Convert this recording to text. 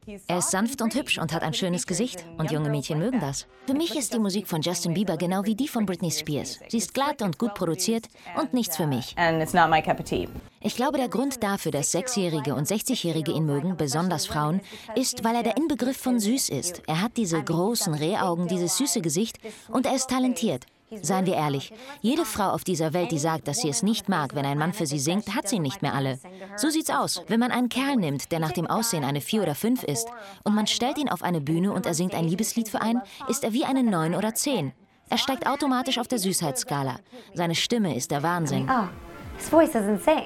Er ist sanft und hübsch und hat ein schönes Gesicht. Und junge Mädchen mögen das. Für mich ist die Musik von Justin Bieber genau wie die von Britney Spears. Sie ist glatt und gut produziert und nichts für mich. Ich glaube, der Grund dafür, dass 6-Jährige und 60-Jährige ihn mögen, besonders Frauen, ist, weil er der Inbegriff von süß ist. Er hat diese großen Rehaugen, dieses süße Gesicht und er ist talentiert. Seien wir ehrlich, jede Frau auf dieser Welt, die sagt, dass sie es nicht mag, wenn ein Mann für sie singt, hat sie nicht mehr alle. So sieht's aus. Wenn man einen Kerl nimmt, der nach dem Aussehen eine 4 oder 5 ist, und man stellt ihn auf eine Bühne und er singt ein Liebeslied für einen, ist er wie eine 9 oder 10. Er steigt automatisch auf der Süßheitsskala. Seine Stimme ist der Wahnsinn. Oh, his voice is insane.